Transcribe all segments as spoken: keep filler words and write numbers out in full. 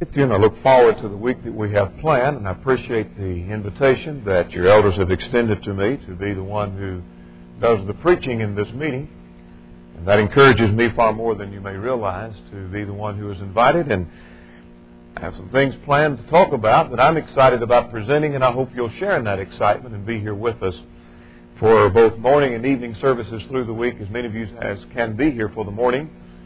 With you, and I look forward to the week that we have planned, and I appreciate the invitation that your elders have extended to me to be the one who does the preaching in this meeting. And that encourages me far more than you may realize to be the one who is invited. And I have some things planned to talk about that I'm excited about presenting, and I hope you'll share in that excitement and be here with us for both morning and evening services through the week, as many of you as can be here for the morning.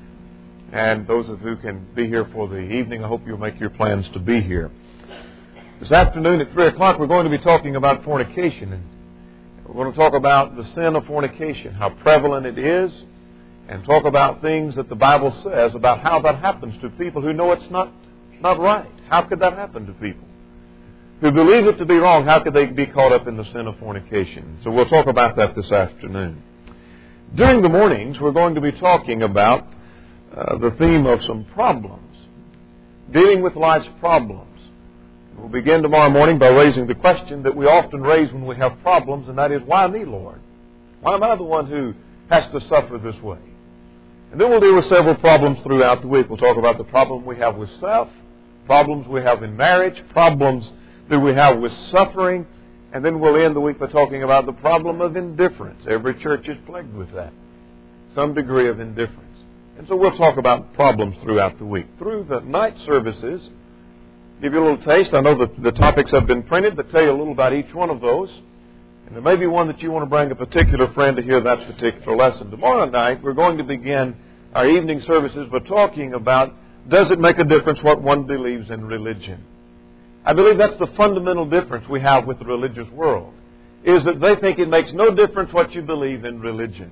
And those of you who can be here for the evening, I hope you'll make your plans to be here. This afternoon at three o'clock, we're going to be talking about fornication. And we're going to talk about the sin of fornication, how prevalent it is, and talk about things that the Bible says about how that happens to people who know it's not, not right. How could that happen to people? Who believe it to be wrong, how could they be caught up in the sin of fornication? So we'll talk about that this afternoon. During the mornings, we're going to be talking about Uh, the theme of some problems, dealing with life's problems. We'll begin tomorrow morning by raising the question that we often raise when we have problems, and that is, why me, Lord? Why am I the one who has to suffer this way? And then we'll deal with several problems throughout the week. We'll talk about the problem we have with self, problems we have in marriage, problems that we have with suffering, and then we'll end the week by talking about the problem of indifference. Every church is plagued with that, some degree of indifference. And so we'll talk about problems throughout the week. Through the night services, give you a little taste. I know that the topics have been printed, but tell you a little about each one of those. And there may be one that you want to bring a particular friend to hear that particular lesson. Tomorrow night, we're going to begin our evening services by talking about, does it make a difference what one believes in religion? I believe that's the fundamental difference we have with the religious world, is that they think it makes no difference what you believe in religion.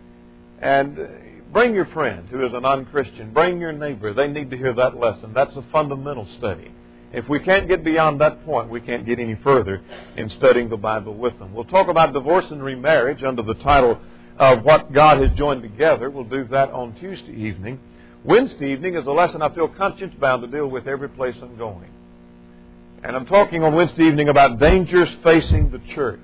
And bring your friend who is a non-Christian. Bring your neighbor. They need to hear that lesson. That's a fundamental study. If we can't get beyond that point, we can't get any further in studying the Bible with them. We'll talk about divorce and remarriage under the title of What God Has Joined Together. We'll do that on Tuesday evening. Wednesday evening is a lesson I feel conscience bound to deal with every place I'm going. And I'm talking on Wednesday evening about dangers facing the church.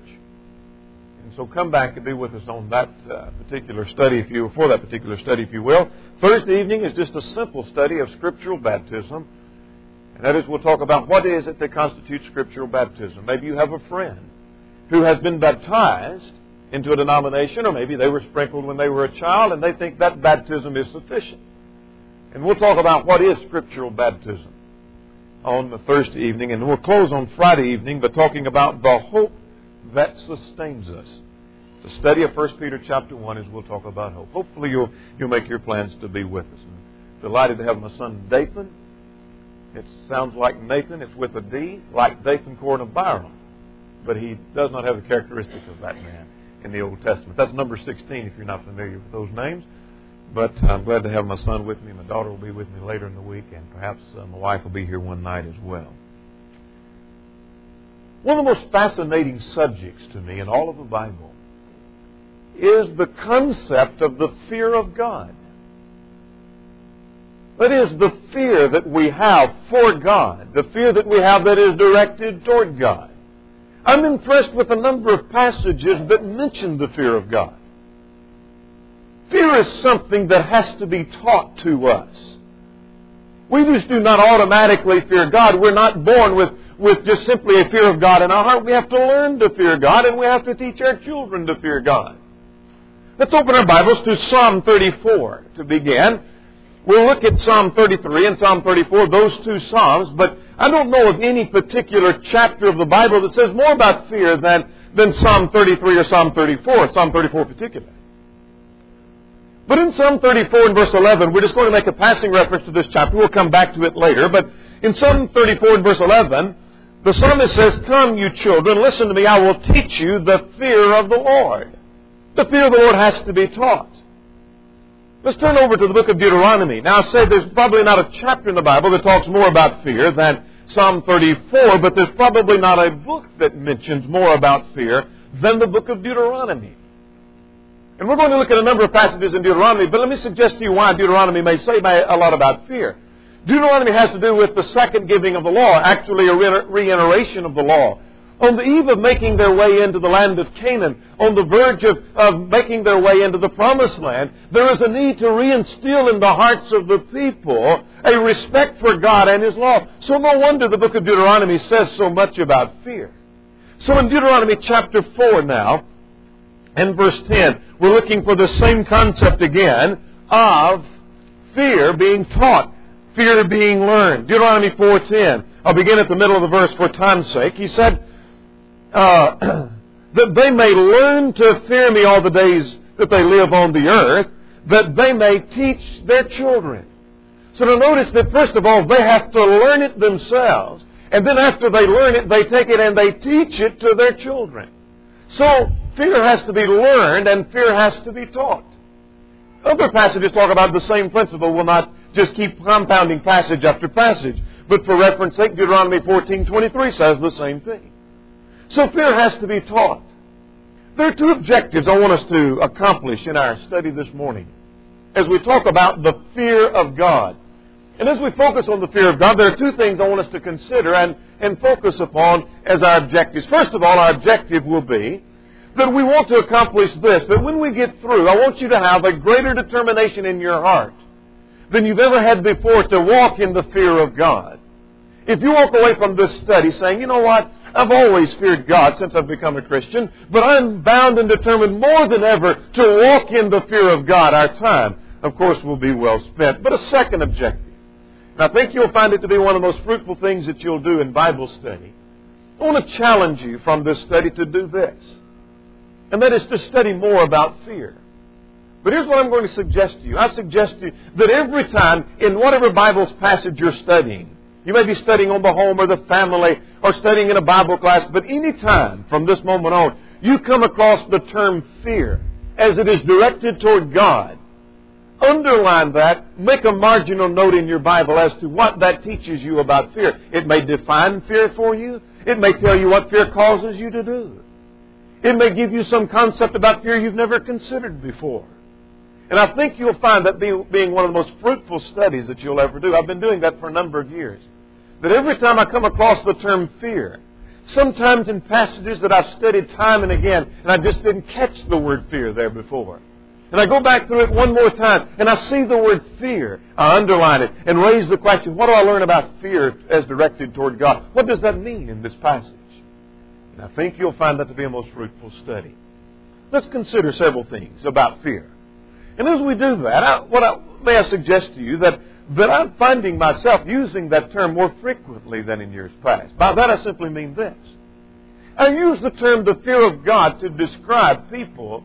So come back and be with us on that uh, particular study, if you for that particular study, if you will. Thursday evening is just a simple study of scriptural baptism, and that is, we'll talk about what is it that constitutes scriptural baptism. Maybe you have a friend who has been baptized into a denomination, or maybe they were sprinkled when they were a child, and they think that baptism is sufficient. And we'll talk about what is scriptural baptism on the Thursday evening, and we'll close on Friday evening by talking about the hope that sustains us. The study of First Peter chapter one, as we'll talk about hope. Hopefully you'll you'll make your plans to be with us. I'm delighted to have my son Dathan. It sounds like Nathan. It's with a D, like Dathan Corn of Byram. But he does not have the characteristics of that man in the Old Testament. That's number sixteen if you're not familiar with those names. But I'm glad to have my son with me. My daughter will be with me later in the week, and perhaps uh, my wife will be here one night as well. One of the most fascinating subjects to me in all of the Bible is the concept of the fear of God. That is, the fear that we have for God, the fear that we have that is directed toward God. I'm impressed with a number of passages that mention the fear of God. Fear is something that has to be taught to us. We just do not automatically fear God. We're not born with, with just simply a fear of God in our heart. We have to learn to fear God, and we have to teach our children to fear God. Let's open our Bibles to Psalm thirty-four to begin. We'll look at Psalm thirty-three and Psalm thirty-four, those two Psalms, but I don't know of any particular chapter of the Bible that says more about fear than, than Psalm thirty-three or Psalm thirty-four, Psalm thirty-four in particular. But in Psalm thirty-four and verse eleven, we're just going to make a passing reference to this chapter. We'll come back to it later. But in Psalm thirty-four and verse eleven, the psalmist says, "Come, you children, listen to me. I will teach you the fear of the Lord." The fear of the Lord has to be taught. Let's turn over to the book of Deuteronomy. Now, I say there's probably not a chapter in the Bible that talks more about fear than Psalm thirty-four, but there's probably not a book that mentions more about fear than the book of Deuteronomy. And we're going to look at a number of passages in Deuteronomy, but let me suggest to you why Deuteronomy may say a lot about fear. Deuteronomy has to do with the second giving of the law, actually a reiteration of the law. on the eve of making their way into the land of Canaan, on the verge of, of making their way into the promised land, there is a need to reinstill in the hearts of the people a respect for God and His law. So no wonder the book of Deuteronomy says so much about fear. So in Deuteronomy chapter four now, and verse ten, we're looking for the same concept again of fear being taught, fear being learned. Deuteronomy four ten. I'll begin at the middle of the verse for time's sake. He said, uh, that they may learn to fear me all the days that they live on the earth, that they may teach their children. So to notice that first of all, they have to learn it themselves. And then after they learn it, they take it and they teach it to their children. So fear has to be learned and fear has to be taught. Other passages talk about the same principle. We'll not just keep compounding passage after passage. But for reference sake, Deuteronomy fourteen twenty-three says the same thing. So fear has to be taught. There are two objectives I want us to accomplish in our study this morning as we talk about the fear of God. And as we focus on the fear of God, there are two things I want us to consider and, and focus upon as our objectives. First of all, our objective will be that we want to accomplish this, that when we get through, I want you to have a greater determination in your heart than you've ever had before to walk in the fear of God. If you walk away from this study saying, you know what, I've always feared God since I've become a Christian, but I'm bound and determined more than ever to walk in the fear of God, our time, of course, will be well spent. But a second objective, and I think you'll find it to be one of the most fruitful things that you'll do in Bible study. I want to challenge you from this study to do this, and that is to study more about fear. But here's what I'm going to suggest to you. I suggest to you that every time in whatever Bible's passage you're studying, you may be studying on the home or the family or studying in a Bible class, but any time from this moment on, you come across the term fear as it is directed toward God, underline that, make a marginal note in your Bible as to what that teaches you about fear. It may define fear for you. It may tell you what fear causes you to do. It may give you some concept about fear you've never considered before. And I think you'll find that being one of the most fruitful studies that you'll ever do. I've been doing that for a number of years. That every time I come across the term fear, sometimes in passages that I've studied time and again, and I just didn't catch the word fear there before. And I go back through it one more time, and I see the word fear. I underline it and raise the question, what do I learn about fear as directed toward God? What does that mean in this passage? And I think you'll find that to be a most fruitful study. Let's consider several things about fear. And as we do that, I, what I, may I suggest to you that, that I'm finding myself using that term more frequently than in years past. By that I simply mean this. I use the term the fear of God to describe people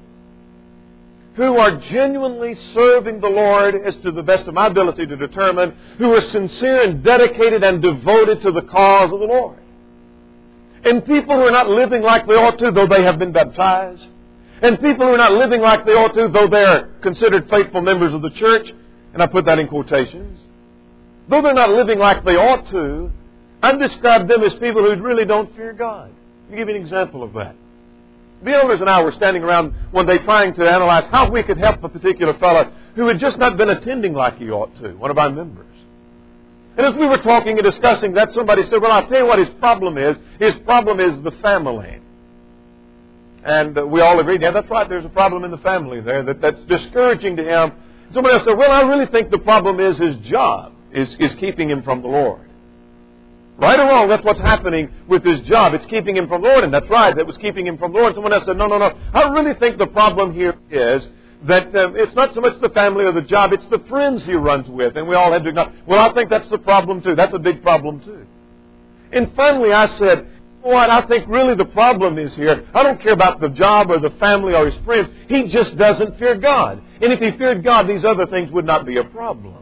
who are genuinely serving the Lord as to the best of my ability to determine, who are sincere and dedicated and devoted to the cause of the Lord. And people who are not living like they ought to, though they have been baptized. And people who are not living like they ought to, though they are considered faithful members of the church. And I put that in quotations. Though they're not living like they ought to, I describe them as people who really don't fear God. Let me give you an example of that. The elders and I were standing around one day trying to analyze how we could help a particular fellow who had just not been attending like he ought to, one of our members. And as we were talking and discussing that, somebody said, well, I'll tell you what his problem is. His problem is the family. And uh, we all agreed, yeah, that's right, there's a problem in the family there that, that's discouraging to him. Somebody else said, well, I really think the problem is his job is, is keeping him from the Lord. Right or wrong, that's what's happening with his job. It's keeping him from the Lord, and that's right, that was keeping him from the Lord. Someone else said, no, no, no, I really think the problem here is that um, it's not so much the family or the job, it's the friends he runs with. And we all had to acknowledge, well, I think that's the problem too. That's a big problem too. And finally I said, you know what, I think really the problem is here, I don't care about the job or the family or his friends. He just doesn't fear God. And if he feared God, these other things would not be a problem.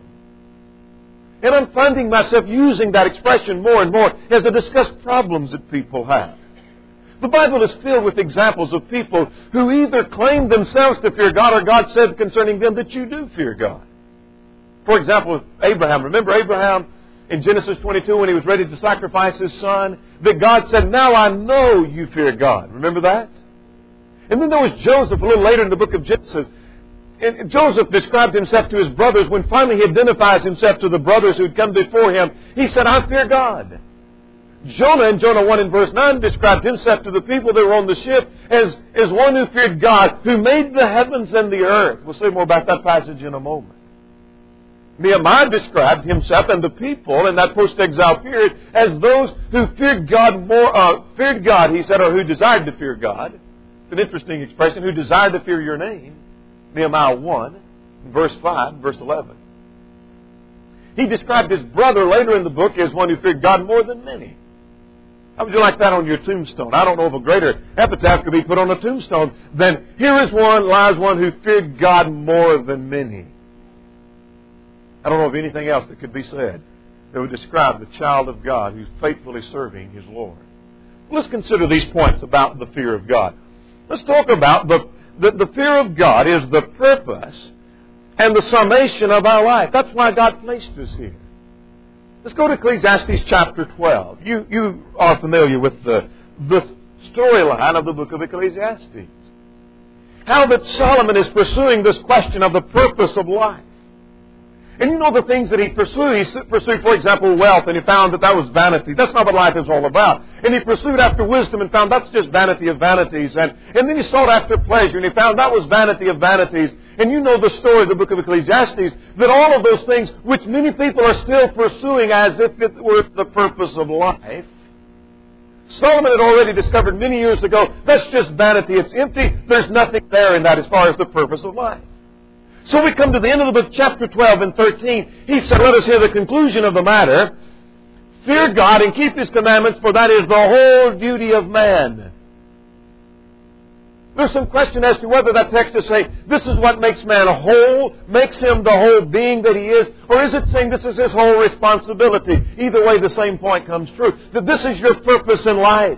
And I'm finding myself using that expression more and more as I discuss problems that people have. The Bible is filled with examples of people who either claim themselves to fear God or God said concerning them that you do fear God. For example, Abraham. Remember Abraham in Genesis twenty-two when he was ready to sacrifice his son? That God said, now I know you fear God. Remember that? And then there was Joseph a little later in the book of Genesis. And Joseph described himself to his brothers. When finally he identifies himself to the brothers who had come before him, he said, I fear God. Jonah in Jonah one and verse nine described himself to the people that were on the ship as, as one who feared God, who made the heavens and the earth. We'll say more about that passage in a moment. Nehemiah described himself and the people in that post-exile period as those who feared God more, uh, feared God, he said, or who desired to fear God. It's an interesting expression, who desired to fear your name. Nehemiah one, verse five, verse eleven. He described his brother later in the book as one who feared God more than many. How would you like that on your tombstone? I don't know if a greater epitaph could be put on a tombstone than, here is one, lies one who feared God more than many. I don't know of anything else that could be said that would describe the child of God who's faithfully serving his Lord. Let's consider these points about the fear of God. Let's talk about the, the, the fear of God is the purpose and the summation of our life. That's why God placed us here. Let's go to Ecclesiastes chapter twelve. You, you are familiar with the, the storyline of the book of Ecclesiastes. How that Solomon is pursuing this question of the purpose of life. And you know the things that he pursued. He pursued, for example, wealth, and he found that that was vanity. That's not what life is all about. And he pursued after wisdom and found that's just vanity of vanities. And, and then he sought after pleasure, and he found that was vanity of vanities. And you know the story of the book of Ecclesiastes, that all of those things which many people are still pursuing as if it were the purpose of life, Solomon had already discovered many years ago, that's just vanity. It's empty. There's nothing there in that as far as the purpose of life. So we come to the end of the book, chapter twelve and thirteen. He said, let us hear the conclusion of the matter. Fear God and keep His commandments, for that is the whole duty of man. There's some question as to whether that text is saying, this is what makes man whole, makes him the whole being that he is, or is it saying this is his whole responsibility? Either way, the same point comes true. That this is your purpose in life.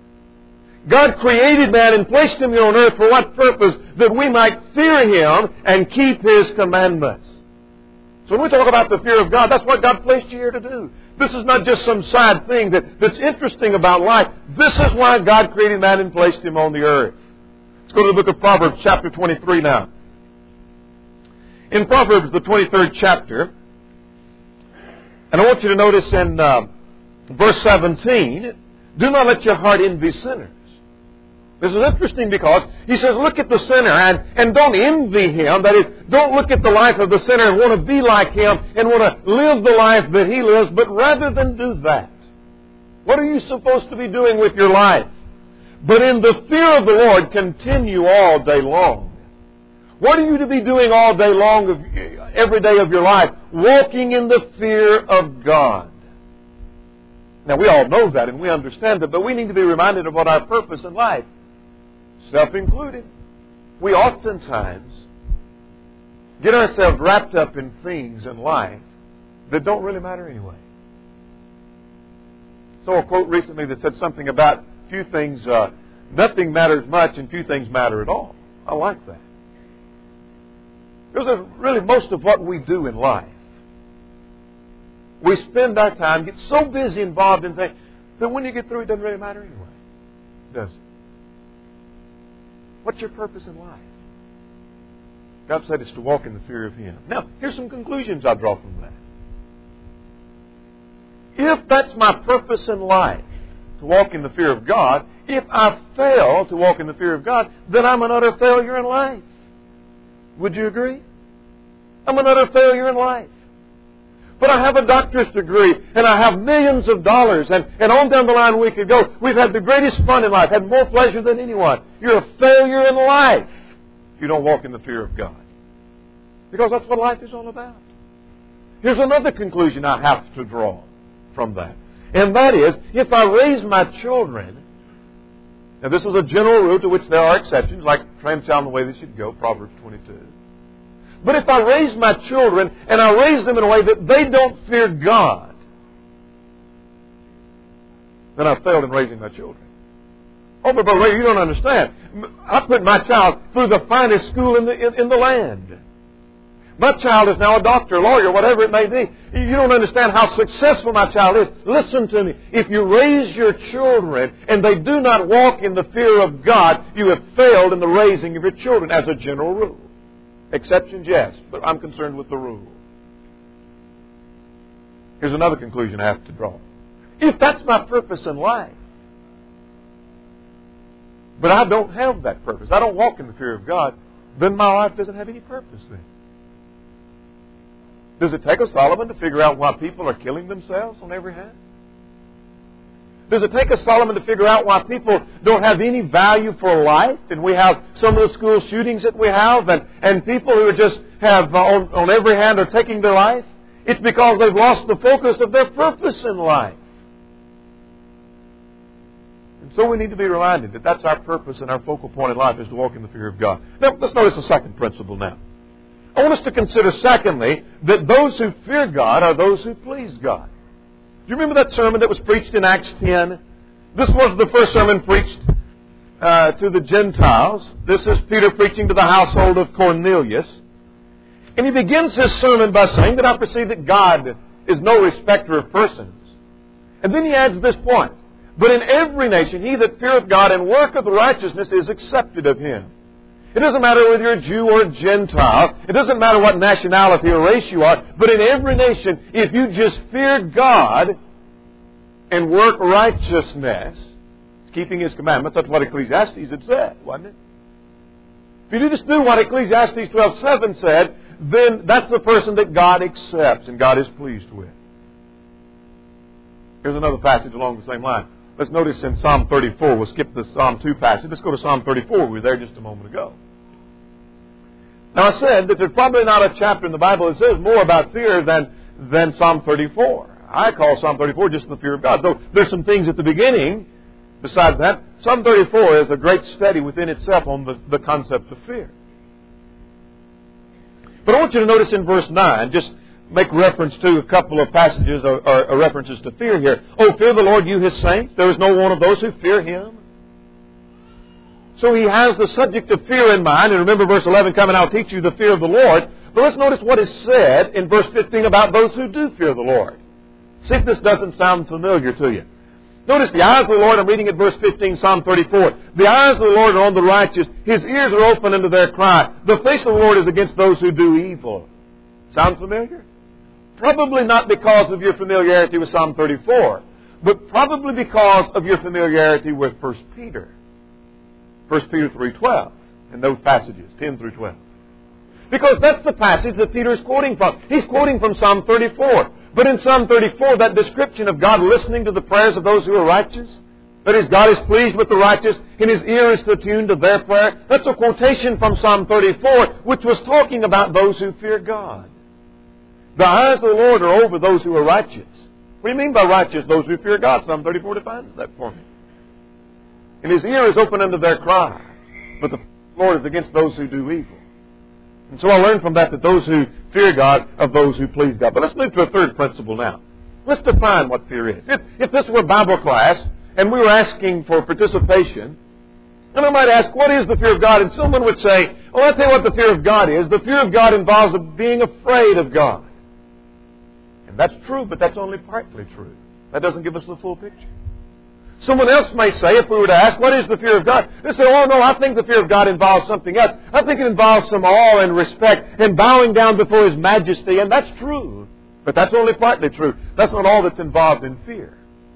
God created man and placed him here on earth for what purpose? That we might fear Him and keep His commandments. So when we talk about the fear of God, that's what God placed you here to do. This is not just some side thing that, that's interesting about life. This is why God created man and placed him on the earth. Let's go to the book of Proverbs, chapter twenty-three now. In Proverbs, the twenty-third chapter, and I want you to notice in uh, verse seventeen, do not let your heart envy sinners. This is interesting because he says, look at the sinner and, and don't envy him. That is, don't look at the life of the sinner and want to be like him and want to live the life that he lives, but rather than do that, what are you supposed to be doing with your life? But in the fear of the Lord, continue all day long. What are you to be doing all day long, of, every day of your life? Walking in the fear of God. Now, we all know that and we understand that, but we need to be reminded of what our purpose in life, self-included. We oftentimes get ourselves wrapped up in things in life that don't really matter anyway. Saw a quote recently that said something about few things, uh, nothing matters much and few things matter at all. I like that. Because really most of what we do in life, we spend our time, get so busy involved in things, that when you get through, it doesn't really matter anyway. Does it? What's your purpose in life? God said it's to walk in the fear of Him. Now, here's some conclusions I draw from that. If that's my purpose in life, to walk in the fear of God, if I fail to walk in the fear of God, then I'm an utter failure in life. Would you agree? I'm an utter failure in life. But I have a doctor's degree, and I have millions of dollars, and, and on down the line we could go. We've had the greatest fun in life, had more pleasure than anyone. You're a failure in life if you don't walk in the fear of God. Because that's what life is all about. Here's another conclusion I have to draw from that. And that is, if I raise my children, now this is a general rule to which there are exceptions, like train a child in the way they should go, Proverbs twenty-two. But if I raise my children and I raise them in a way that they don't fear God, then I've failed in raising my children. Oh, but brother, you don't understand. I put my child through the finest school in the in, in the land. My child is now a doctor, a lawyer, whatever it may be. You don't understand how successful my child is. Listen to me. If you raise your children and they do not walk in the fear of God, you have failed in the raising of your children as a general rule. Exceptions, yes, but I'm concerned with the rule. Here's another conclusion I have to draw. If that's my purpose in life, but I don't have that purpose, I don't walk in the fear of God, then my life doesn't have any purpose then. Does it take a Solomon to figure out why people are killing themselves on every hand? Does it take a Solomon to figure out why people don't have any value for life? And we have some of the school shootings that we have, and, and people who just have uh, on, on every hand are taking their life? It's because they've lost the focus of their purpose in life. And so we need to be reminded that that's our purpose and our focal point in life is to walk in the fear of God. Now, let's notice the second principle now. I want us to consider, secondly, that those who fear God are those who please God. Do you remember that sermon that was preached in Acts ten? This was the first sermon preached uh, to the Gentiles. This is Peter preaching to the household of Cornelius. And he begins his sermon by saying that I perceive that God is no respecter of persons. And then he adds this point. But in every nation, he that feareth God and worketh righteousness is accepted of him. It doesn't matter whether you're a Jew or a Gentile. It doesn't matter what nationality or race you are. But in every nation, if you just fear God and work righteousness, keeping His commandments, that's what Ecclesiastes had said, wasn't it? If you just do what Ecclesiastes twelve seven said, then that's the person that God accepts and God is pleased with. Here's another passage along the same line. Let's notice in Psalm thirty-four. We'll skip the Psalm two passage. Let's go to Psalm thirty-four. We were there just a moment ago. Now I said that there's probably not a chapter in the Bible that says more about fear than, than Psalm thirty-four. I call Psalm thirty-four just the fear of God. Though there's some things at the beginning besides that. Psalm thirty-four is a great study within itself on the, the concept of fear. But I want you to notice in verse nine, just make reference to a couple of passages or, or, or references to fear here. Oh, fear the Lord, you His saints. There is no one of those who fear Him. So he has the subject of fear in mind. And remember verse eleven, come and I'll teach you the fear of the Lord. But let's notice what is said in verse fifteen about those who do fear the Lord. See if this doesn't sound familiar to you. Notice the eyes of the Lord, I'm reading at verse fifteen, Psalm thirty-four. The eyes of the Lord are on the righteous. His ears are open unto their cry. The face of the Lord is against those who do evil. Sound familiar? Probably not because of your familiarity with Psalm thirty-four, but probably because of your familiarity with First Peter. First Peter three twelve, and those passages, ten through twelve. Because that's the passage that Peter is quoting from. He's quoting from Psalm thirty-four. But in Psalm thirty-four, that description of God listening to the prayers of those who are righteous, that is, God is pleased with the righteous, and His ear is attuned to their prayer, that's a quotation from Psalm thirty-four, which was talking about those who fear God. The eyes of the Lord are over those who are righteous. What do you mean by righteous? Those who fear God. Psalm thirty-four defines that for me. And His ear is open unto their cry. But the Lord is against those who do evil. And so I learned from that that those who fear God are those who please God. But let's move to a third principle now. Let's define what fear is. If, if this were Bible class and we were asking for participation, and I might ask, what is the fear of God? And someone would say, well, I'll tell you what the fear of God is. The fear of God involves being afraid of God. And that's true, but that's only partly true. That doesn't give us the full picture. Someone else may say, if we were to ask, what is the fear of God? They say, oh no, I think the fear of God involves something else. I think it involves some awe and respect and bowing down before His majesty. And that's true, but that's only partly true. That's not all that's involved in fear.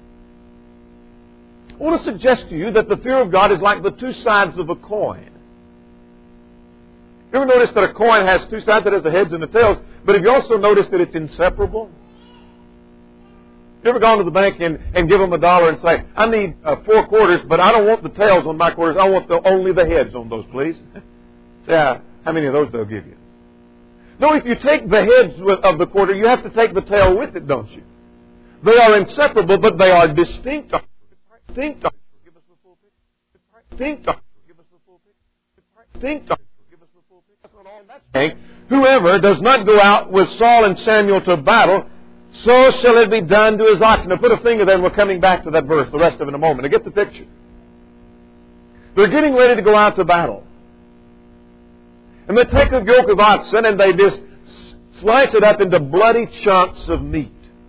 I want to suggest to you that the fear of God is like the two sides of a coin. You ever notice that a coin has two sides? It has the heads and the tails. But have you also noticed that it's inseparable? You ever gone to the bank and, and give them a dollar and say, I need uh, four quarters, but I don't want the tails on my quarters. I want the, only the heads on those, please. Yeah, how many of those they'll give you? No, if you take the heads of the quarter, you have to take the tail with it, don't you? They are inseparable, but they are distinct. Distinct. Give us the full picture. Distinct. Give us the full picture. Distinct. Give us the full picture. That's not all that's. Whoever does not go out with Saul and Samuel to battle, so shall it be done to his oxen. Now put a finger there and we're coming back to that verse, the rest of it in a moment. Now get the picture. They're getting ready to go out to battle. And they take a yoke of oxen and they just slice it up into bloody chunks of meat.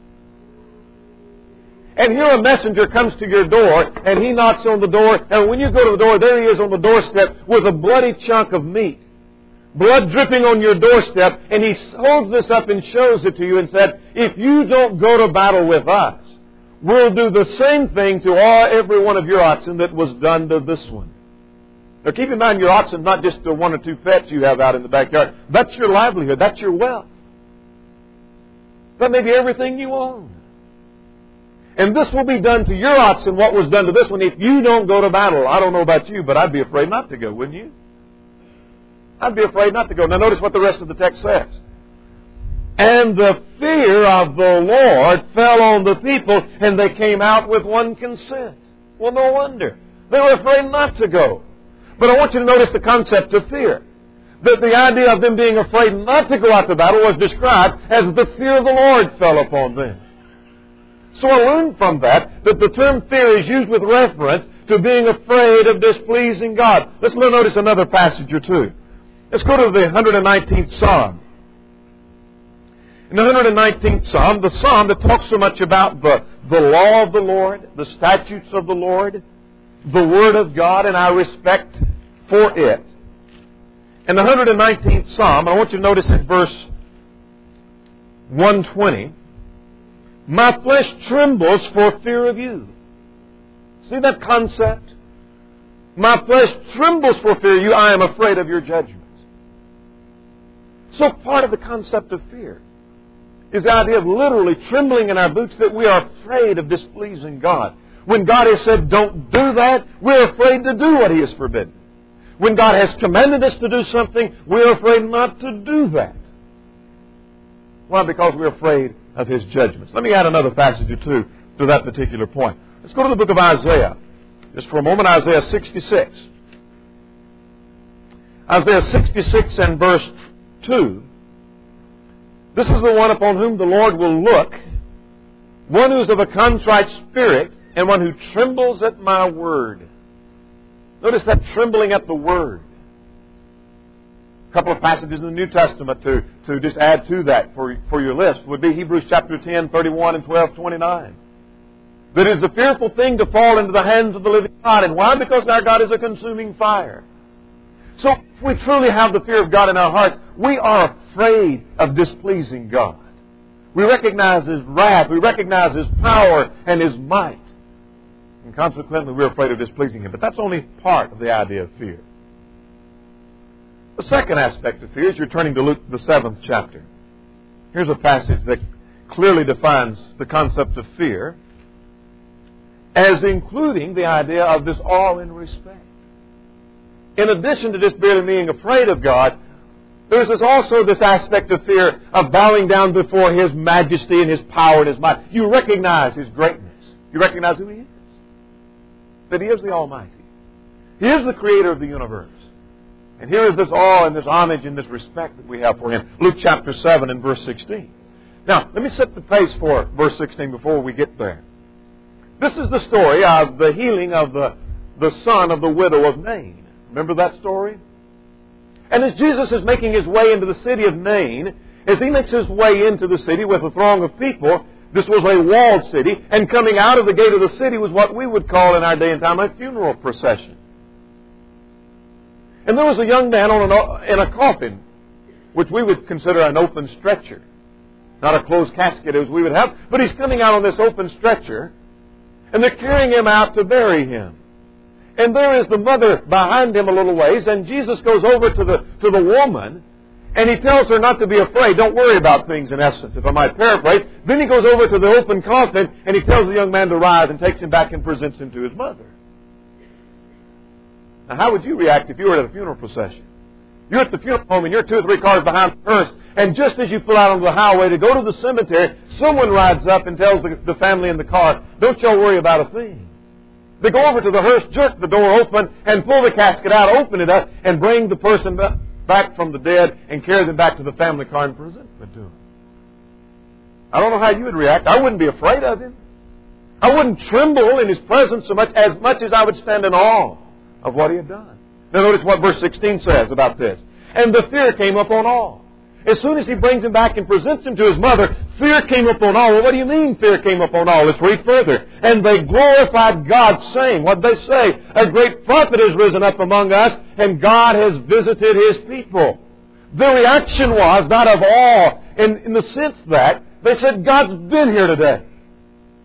And here a messenger comes to your door and he knocks on the door. And when you go to the door, there he is on the doorstep with a bloody chunk of meat. Blood dripping on your doorstep, and he holds this up and shows it to you and said, if you don't go to battle with us, will do the same thing to all every one of your oxen that was done to this one. Now keep in mind, your oxen not just the one or two pets you have out in the backyard. That's your livelihood. That's your wealth. That may be everything you own. And this will be done to your oxen what was done to this one if you don't go to battle. I don't know about you, but I'd be afraid not to go, wouldn't you? I'd be afraid not to go. Now notice what the rest of the text says. And the fear of the Lord fell on the people, and they came out with one consent. Well, no wonder. They were afraid not to go. But I want you to notice the concept of fear. That the idea of them being afraid not to go out to battle was described as the fear of the Lord fell upon them. So I learned from that that the term fear is used with reference to being afraid of displeasing God. Let's notice another passage or two. Let's go to the one hundred nineteenth Psalm. In the one hundred nineteenth Psalm, the Psalm that talks so much about the, the law of the Lord, the statutes of the Lord, the Word of God, and our respect for it. In the one hundred nineteenth Psalm, I want you to notice in verse one twenty, my flesh trembles for fear of you. See that concept? My flesh trembles for fear of you. I am afraid of your judgments. So part of the concept of fear is the idea of literally trembling in our boots that we are afraid of displeasing God. When God has said, don't do that, we're afraid to do what He has forbidden. When God has commanded us to do something, we're afraid not to do that. Why? Because we're afraid of His judgments. Let me add another passage or two to that particular point. Let's go to the book of Isaiah. Just for a moment, Isaiah sixty-six. Isaiah sixty-six and verse two. This is the one upon whom the Lord will look, one who is of a contrite spirit, and one who trembles at my word. Notice that trembling at the word. A couple of passages in the New Testament to, to just add to that for, for your list would be Hebrews chapter ten, thirty-one and twelve, twenty-nine. That it is a fearful thing to fall into the hands of the living God. And why? Because our God is a consuming fire. So if we truly have the fear of God in our hearts, we are afraid of displeasing God. We recognize His wrath. We recognize His power and His might. And consequently, we're afraid of displeasing Him. But that's only part of the idea of fear. The second aspect of fear is you're turning to Luke, the seventh chapter. Here's a passage that clearly defines the concept of fear as including the idea of this awe and respect. In addition to just merely being afraid of God, there's this also this aspect of fear of bowing down before His majesty and His power and His might. You recognize His greatness. You recognize who He is. That He is the Almighty. He is the Creator of the universe. And here is this awe and this homage and this respect that we have for Him. Luke chapter seven and verse sixteen. Now, let me set the pace for verse sixteen before we get there. This is the story of the healing of the, the son of the widow of Nain. Remember that story? And as Jesus is making His way into the city of Nain, as He makes His way into the city with a throng of people, this was a walled city, and coming out of the gate of the city was what we would call in our day and time a funeral procession. And there was a young man on an, in a coffin, which we would consider an open stretcher. Not a closed casket as we would have, but he's coming out on this open stretcher, and they're carrying him out to bury him. And there is the mother behind him a little ways, and Jesus goes over to the to the woman, and He tells her not to be afraid. Don't worry about things, in essence, if I might paraphrase. Then He goes over to the open coffin, and He tells the young man to rise and takes him back and presents him to his mother. Now, how would you react if you were at a funeral procession? You're at the funeral home, and you're two or three cars behind the hearse, and just as you pull out onto the highway to go to the cemetery, someone rides up and tells the, the family in the car, don't y'all worry about a thing. They go over to the hearse, jerk the door open, and pull the casket out, open it up, and bring the person back from the dead and carry them back to the family car and present them to him. I don't know how you would react. I wouldn't be afraid of him. I wouldn't tremble in His presence so much as much as I would stand in awe of what He had done. Now notice what verse sixteen says about this. And the fear came upon all. As soon as He brings him back and presents him to his mother, fear came upon all. Well, what do you mean fear came upon all? Let's read further. And they glorified God, saying, what did they say? A great prophet has risen up among us, and God has visited His people. The reaction was not of awe, in, in the sense that they said, God's been here today.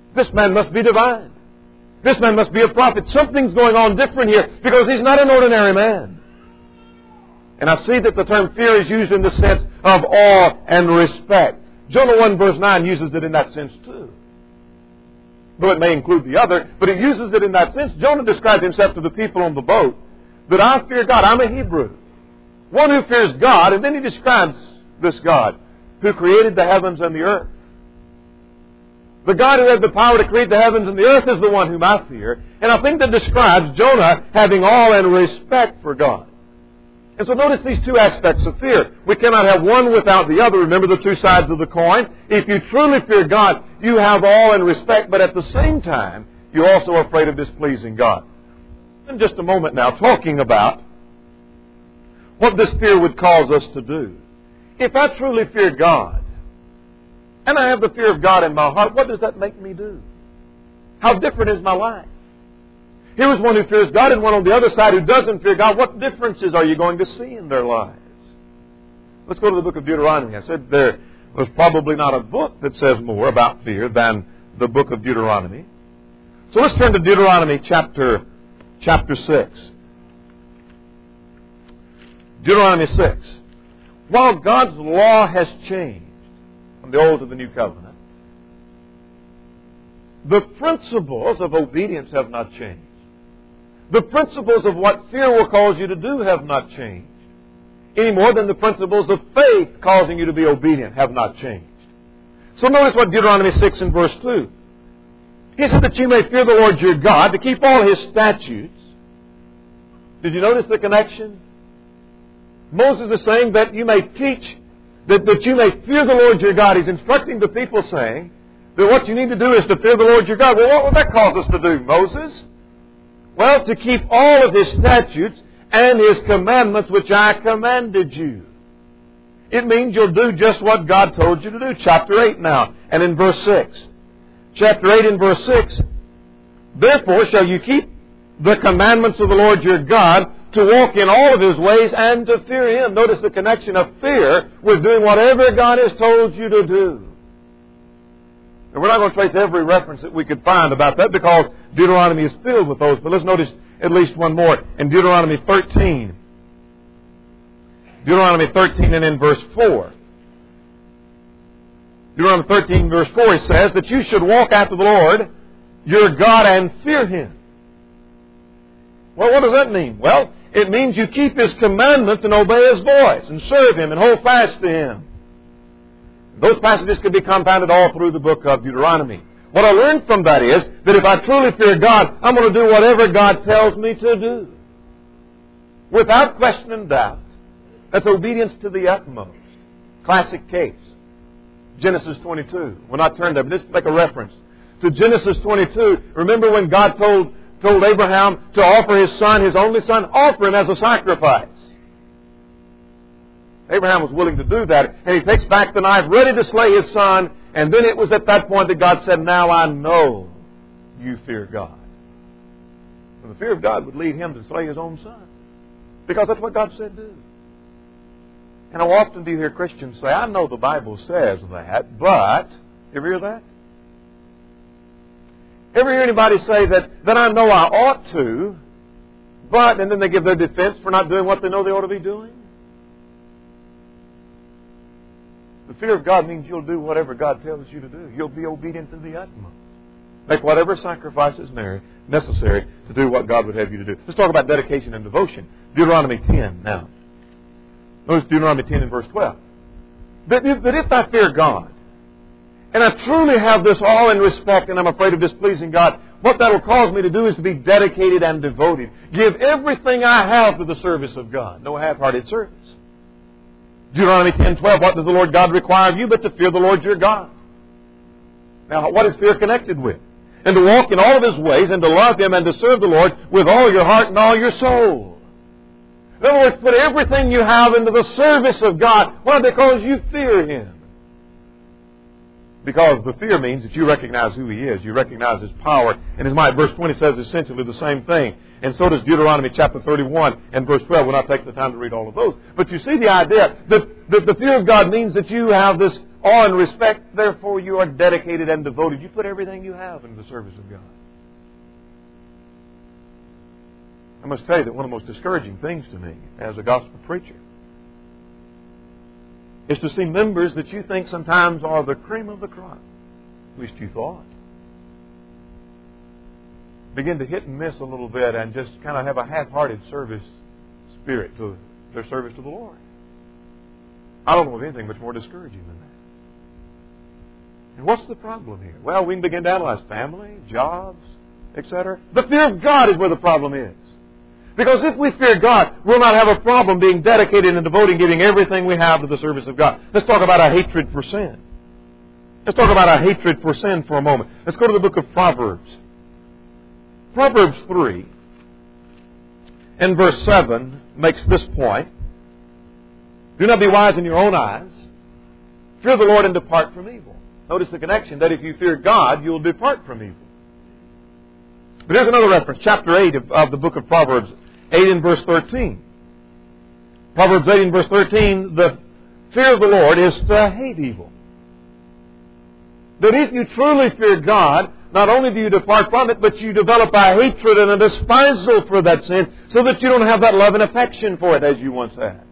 This man must be divine. This man must be a prophet. Something's going on different here because he's not an ordinary man. And I see that the term fear is used in the sense of awe and respect. Jonah one verse nine uses it in that sense too. Though it may include the other, but it uses it in that sense. Jonah described himself to the people on the boat that I fear God. I'm a Hebrew. One who fears God, and then he describes this God who created the heavens and the earth. The God who had the power to create the heavens and the earth is the one whom I fear. And I think that describes Jonah having awe and respect for God. And so notice these two aspects of fear. We cannot have one without the other. Remember the two sides of the coin? If you truly fear God, you have awe and respect, but at the same time, you're also afraid of displeasing God. In just a moment now, talking about what this fear would cause us to do. If I truly fear God, and I have the fear of God in my heart, what does that make me do? How different is my life? Here is one who fears God and one on the other side who doesn't fear God. What differences are you going to see in their lives? Let's go to the book of Deuteronomy. I said there was probably not a book that says more about fear than the book of Deuteronomy. So let's turn to Deuteronomy chapter, chapter six. Deuteronomy six. While God's law has changed from the Old to the New Covenant, the principles of obedience have not changed. The principles of what fear will cause you to do have not changed. Any more than the principles of faith causing you to be obedient have not changed. So notice what Deuteronomy six and verse two. He said that you may fear the Lord your God, to keep all His statutes. Did you notice the connection? Moses is saying that you may teach, that, that you may fear the Lord your God. He's instructing the people saying that what you need to do is to fear the Lord your God. Well, what would that cause us to do, Moses? Well, to keep all of His statutes and His commandments which I commanded you. It means you'll do just what God told you to do. Chapter eight now, and in verse six. Chapter eight and verse six. Therefore shall you keep the commandments of the Lord your God, to walk in all of His ways and to fear Him. Notice the connection of fear with doing whatever God has told you to do. And we're not going to trace every reference that we could find about that because Deuteronomy is filled with those. But let's notice at least one more in Deuteronomy thirteen. Deuteronomy thirteen and in verse four. Deuteronomy thirteen verse four, it says that you should walk after the Lord your God and fear Him. Well, what does that mean? Well, it means you keep His commandments and obey His voice and serve Him and hold fast to Him. Those passages could be compounded all through the book of Deuteronomy. What I learned from that is that if I truly fear God, I'm going to do whatever God tells me to do. Without question and doubt. That's obedience to the utmost. Classic case. Genesis twenty-two. We'll not turn there, but just make a reference to Genesis twenty-two. Remember when God told, told Abraham to offer his son, his only son, offer him as a sacrifice. Abraham was willing to do that, and he takes back the knife, ready to slay his son, and then it was at that point that God said, now I know you fear God. And the fear of God would lead him to slay his own son, because that's what God said do. And how often do you hear Christians say, I know the Bible says that, but, you ever hear that? Ever hear anybody say that, that I know I ought to, but, and then they give their defense for not doing what they know they ought to be doing? The fear of God means you'll do whatever God tells you to do. You'll be obedient to the utmost. Make whatever sacrifices necessary to do what God would have you to do. Let's talk about dedication and devotion. Deuteronomy ten now. Notice Deuteronomy ten and verse twelve. That if, that if I fear God, and I truly have this awe and respect, and I'm afraid of displeasing God, what that will cause me to do is to be dedicated and devoted. Give everything I have to the service of God. No half-hearted service. Deuteronomy ten twelve, what does the Lord God require of you but to fear the Lord your God? Now, what is fear connected with? And to walk in all of His ways and to love Him and to serve the Lord with all your heart and all your soul. In other words, put everything you have into the service of God. Why? Because you fear Him. Because the fear means that you recognize who He is. You recognize His power and His might. Verse twenty says essentially the same thing. And so does Deuteronomy chapter thirty-one and verse twelve. We'll not take the time to read all of those. But you see the idea that, that the fear of God means that you have this awe and respect, therefore you are dedicated and devoted. You put everything you have into the service of God. I must tell you that one of the most discouraging things to me as a gospel preacher is to see members that you think sometimes are the cream of the crop, at least you thought, begin to hit and miss a little bit and just kind of have a half-hearted service spirit to their service to the Lord. I don't know of anything much more discouraging than that. And what's the problem here? Well, we can begin to analyze family, jobs, et cetera. The fear of God is where the problem is. Because if we fear God, we'll not have a problem being dedicated and devoting, giving everything we have to the service of God. Let's talk about our hatred for sin. Let's talk about our hatred for sin for a moment. Let's go to the book of Proverbs. Proverbs three and verse seven makes this point. Do not be wise in your own eyes. Fear the Lord and depart from evil. Notice the connection that if you fear God, you will depart from evil. But here's another reference, chapter eight of, of the book of Proverbs, eight and verse thirteen. Proverbs eight and verse thirteen, the fear of the Lord is to hate evil. That if you truly fear God, not only do you depart from it, but you develop a hatred and a despisal for that sin, so that you don't have that love and affection for it as you once had.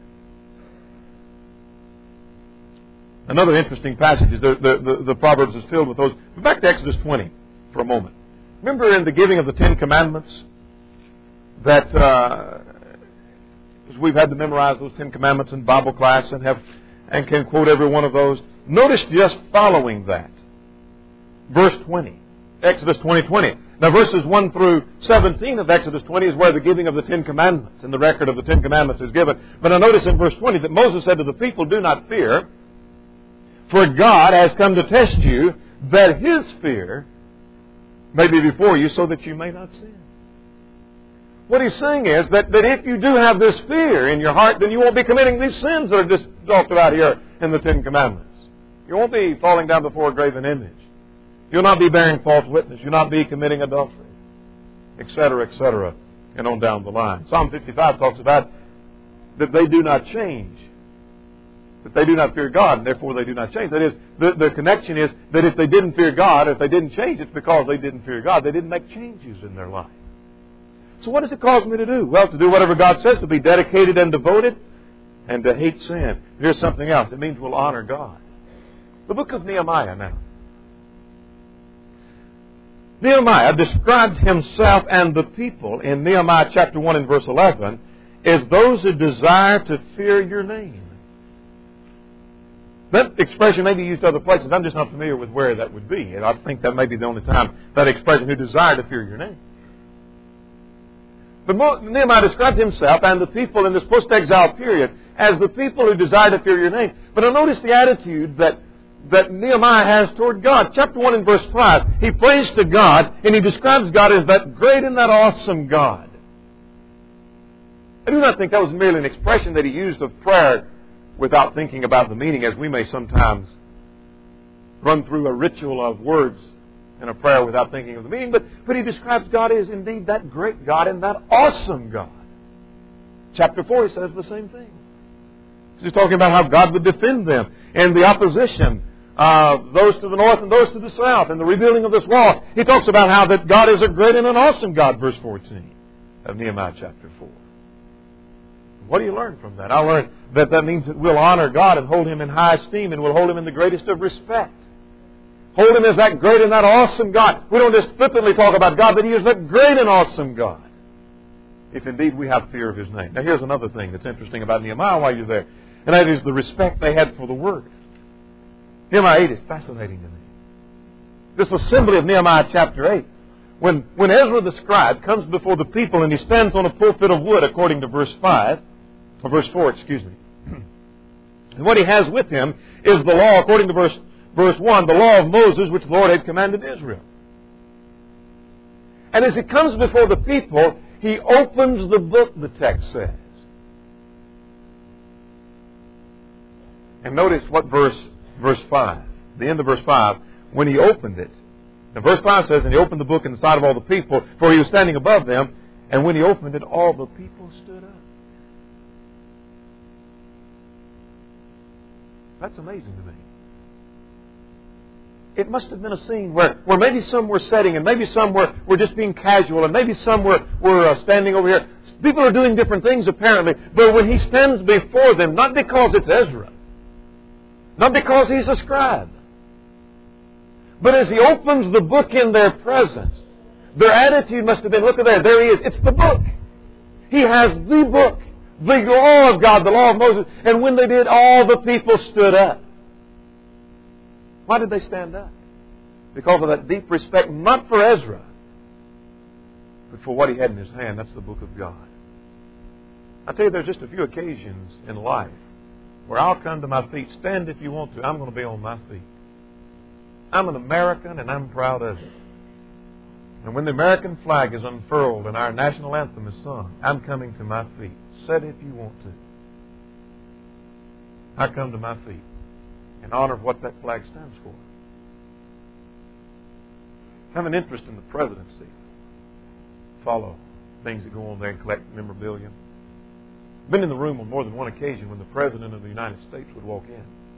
Another interesting passage is the, the, the, the Proverbs is filled with those. Back to Exodus twenty for a moment. Remember in the giving of the Ten Commandments that uh, we've had to memorize those Ten Commandments in Bible class and have and can quote every one of those. Notice just following that, verse twenty, Exodus twenty twenty. Now verses one through seventeen of Exodus twenty is where the giving of the Ten Commandments and the record of the Ten Commandments is given. But now notice in verse twenty that Moses said to the people, "Do not fear, for God has come to test you, that His fear may be before you, so that you may not sin." What he's saying is that, that if you do have this fear in your heart, then you won't be committing these sins that are just talked about here in the Ten Commandments. You won't be falling down before a graven image. You'll not be bearing false witness. You'll not be committing adultery, et cetera, et cetera, and on down the line. Psalm fifty-five talks about that they do not change. That they do not fear God, and therefore they do not change. That is, the, the connection is that if they didn't fear God, if they didn't change, it's because they didn't fear God. They didn't make changes in their life. So what does it cause me to do? Well, to do whatever God says, to be dedicated and devoted, and to hate sin. Here's something else. It means we'll honor God. The book of Nehemiah now. Nehemiah described himself and the people in Nehemiah chapter one and verse eleven as those who desire to fear your name. That expression may be used other places. I'm just not familiar with where that would be. And I think that may be the only time that expression, who desire to fear your name. But Nehemiah described himself and the people in this post-exile period as the people who desire to fear your name. But I notice the attitude that, that Nehemiah has toward God. Chapter one and verse five, he prays to God and he describes God as that great and that awesome God. I do not think that was merely an expression that he used of prayer without thinking about the meaning, as we may sometimes run through a ritual of words in a prayer without thinking of the meaning. But, but he describes God as indeed that great God and that awesome God. Chapter four, he says the same thing. He's talking about how God would defend them and the opposition, uh, those to the north and those to the south, and the rebuilding of this wall. He talks about how that God is a great and an awesome God, verse fourteen of Nehemiah chapter four. What do you learn from that? I learned that that means that we'll honor God and hold Him in high esteem, and we'll hold Him in the greatest of respect. Hold Him as that great and that awesome God. We don't just flippantly talk about God, but He is that great and awesome God, if indeed we have fear of His name. Now here's another thing that's interesting about Nehemiah while you're there, and that is the respect they had for the Word. Nehemiah eight is fascinating to me. This assembly of Nehemiah chapter eight, when, when Ezra the scribe comes before the people and he stands on a pulpit of wood, according to verse five, or verse four, excuse me. And what he has with him is the law, according to verse, verse one, the law of Moses, which the Lord had commanded Israel. And as he comes before the people, he opens the book, the text says. And notice what verse, verse five, the end of verse five, when he opened it. Now verse five says, and he opened the book in the sight of all the people, for he was standing above them, and when he opened it, all the people stood up. That's amazing to me. it must have been a scene where, where maybe some were sitting and maybe some were, were just being casual and maybe some were, were uh, standing over here. People are doing different things apparently. But when he stands before them, not because it's Ezra, not because he's a scribe, but as he opens the book in their presence, their attitude must have been, look at there, there he is. It's the book. He has the book, the law of God, the law of Moses. And when they did, all the people stood up. Why did they stand up? Because of that deep respect, not for Ezra, but for what he had in his hand. That's the book of God. I tell you, there's just a few occasions in life where I'll come to my feet. Stand if you want to. I'm going to be on my feet. I'm an American and I'm proud of it. And when the American flag is unfurled and our national anthem is sung, I'm coming to my feet. Sit if you want to. I come to my feet in honor of what that flag stands for. I have an interest in the presidency. Follow things that go on there and collect memorabilia. I've been in the room on more than one occasion when the President of the United States would walk in.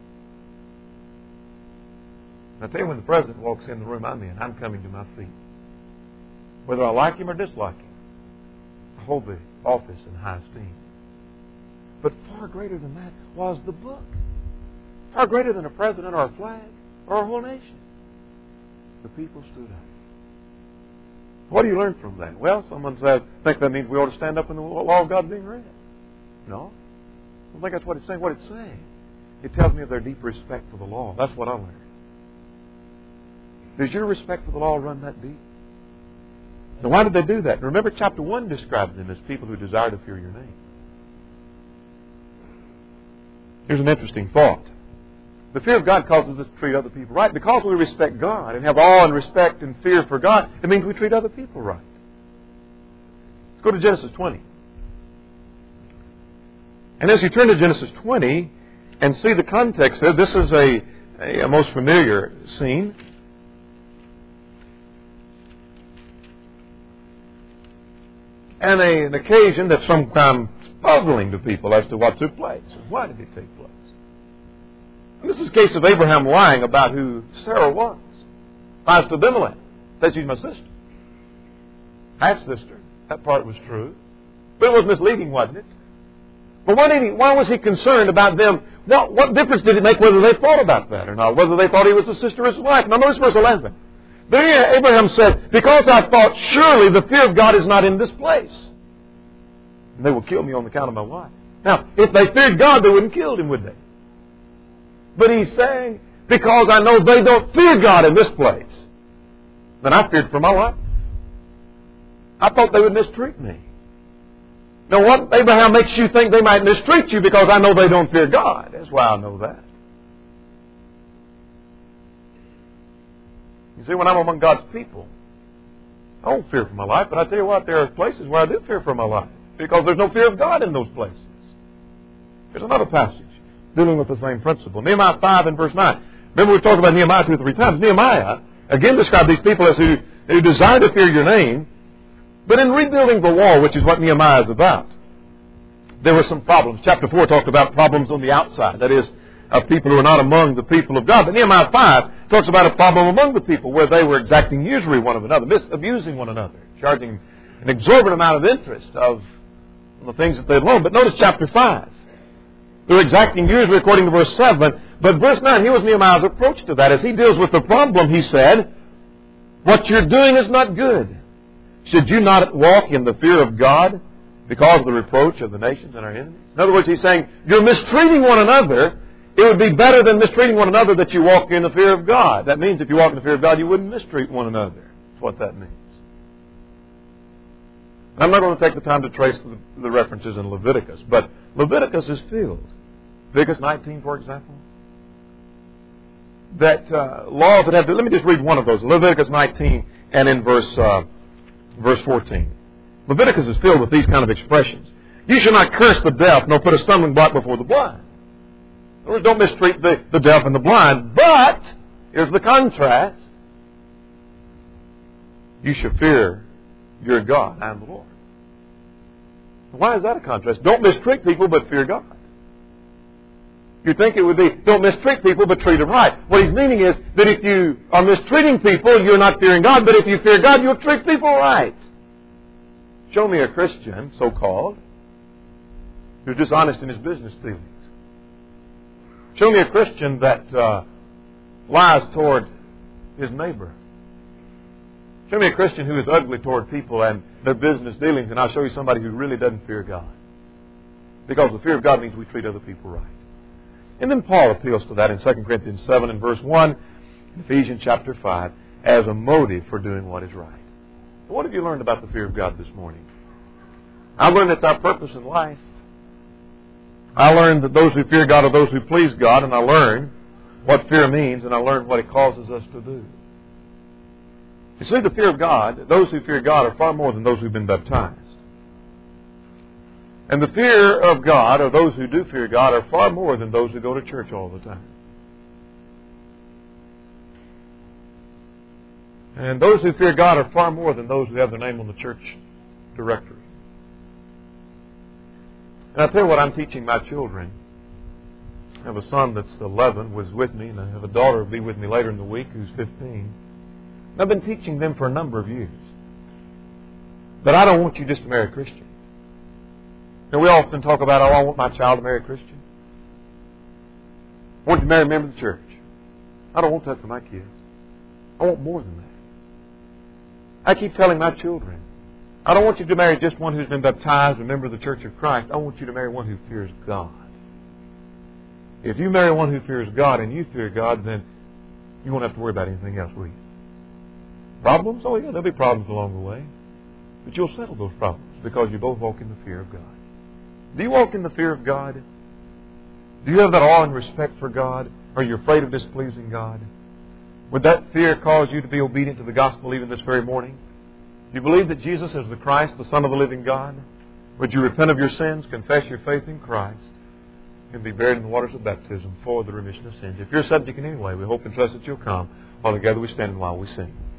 And I tell you, when the President walks in the room I'm in, I'm coming to my feet. Whether I like him or dislike him, I hold the office in high esteem. But far greater than that was the book. Far greater than a president or a flag or a whole nation. The people stood up. What do you learn from that? Well, someone said, I think that means we ought to stand up when the law of God being read. No. I don't think that's what it's saying. What it's saying, it tells me of their deep respect for the law. That's what I learned. Does your respect for the law run that deep? Now, why did they do that? Remember, chapter one described them as people who desire to fear your name. Here's an interesting thought. The fear of God causes us to treat other people right. Because we respect God and have awe and respect and fear for God, it means we treat other people right. Let's go to Genesis twenty. And as you turn to Genesis twenty and see the context there, this is a, a, a most familiar scene. And a, an occasion that's sometimes puzzling to people as to what took place. Why did it take place? And this is a case of Abraham lying about who Sarah was. Lies to Abimelech. Says she's my sister. Half-sister. That part was true. But it was misleading, wasn't it? But why, did he, why was he concerned about them? What, what difference did it make whether they thought about that or not? Whether they thought he was a sister or his wife? Now notice verse eleven. There Abraham said, because I thought surely the fear of God is not in this place. And they will kill me on account of my wife. Now, if they feared God, they wouldn't kill him, would they? But he's saying, because I know they don't fear God in this place, then I feared for my life. I thought they would mistreat me. Now what, Abraham, makes you think they might mistreat you because I know they don't fear God? That's why I know that. You see, when I'm among God's people, I don't fear for my life, but I tell you what, there are places where I do fear for my life because there's no fear of God in those places. There's another passage dealing with the same principle. Nehemiah five and verse nine. Remember we talked about Nehemiah two or three times. Nehemiah, again, described these people as who, who desire to fear your name, but in rebuilding the wall, which is what Nehemiah is about, there were some problems. Chapter four talked about problems on the outside. That is, of people who are not among the people of God. But Nehemiah five talks about a problem among the people where they were exacting usury one of another, abusing one another, charging an exorbitant amount of interest of the things that they'd loaned. But notice chapter five. They were exacting usury according to verse seven. But verse nine, here was Nehemiah's approach to that. As he deals with the problem, he said, what you're doing is not good. Should you not walk in the fear of God because of the reproach of the nations and our enemies? In other words, he's saying, you're mistreating one another. It would be better than mistreating one another that you walk in the fear of God. That means if you walk in the fear of God, you wouldn't mistreat one another. That's what that means. I'm not going to take the time to trace the, the references in Leviticus, but Leviticus is filled. Leviticus nineteen, for example. That uh, laws that have to... Let me just read one of those. Leviticus nineteen and in verse, uh, verse fourteen. Leviticus is filled with these kind of expressions. You shall not curse the deaf, nor put a stumbling block before the blind. In other words, don't mistreat the, the deaf and the blind. But, here's the contrast. You shall fear your God. I am the Lord. Why is that a contrast? Don't mistreat people, but fear God. You'd think it would be, don't mistreat people, but treat them right. What he's meaning is that if you are mistreating people, you're not fearing God, but if you fear God, you'll treat people right. Show me a Christian, so-called, who's dishonest in his business dealings. Show me a Christian that uh, lies toward his neighbor. Show me a Christian who is ugly toward people and their business dealings, and I'll show you somebody who really doesn't fear God. Because the fear of God means we treat other people right. And then Paul appeals to that in Second Corinthians seven and verse one, and Ephesians chapter five, as a motive for doing what is right. What have you learned about the fear of God this morning? I learned it's our purpose in life. I learned that those who fear God are those who please God, and I learned what fear means, and I learned what it causes us to do. You see, the fear of God, those who fear God are far more than those who've been baptized. And the fear of God, or those who do fear God, are far more than those who go to church all the time. And those who fear God are far more than those who have their name on the church directory. And I tell you what, I'm teaching my children. I have a son that's eleven, was with me, and I have a daughter who will be with me later in the week who's fifteen. And I've been teaching them for a number of years. But I don't want you just to marry a Christian. And we often talk about, oh, I want my child to marry a Christian. I want you to marry a member of the church. I don't want that for my kids. I want more than that. I keep telling my children, I don't want you to marry just one who's been baptized, a member of the Church of Christ. I want you to marry one who fears God. If you marry one who fears God and you fear God, then you won't have to worry about anything else, will you? Problems? Oh, yeah, there'll be problems along the way. But you'll settle those problems because you both walk in the fear of God. Do you walk in the fear of God? Do you have that awe and respect for God? Are you afraid of displeasing God? Would that fear cause you to be obedient to the gospel even this very morning? Do you believe that Jesus is the Christ, the Son of the living God? Would you repent of your sins, confess your faith in Christ, and be buried in the waters of baptism for the remission of sins? If you're a subject in any way, we hope and trust that you'll come while together we stand and while we sing.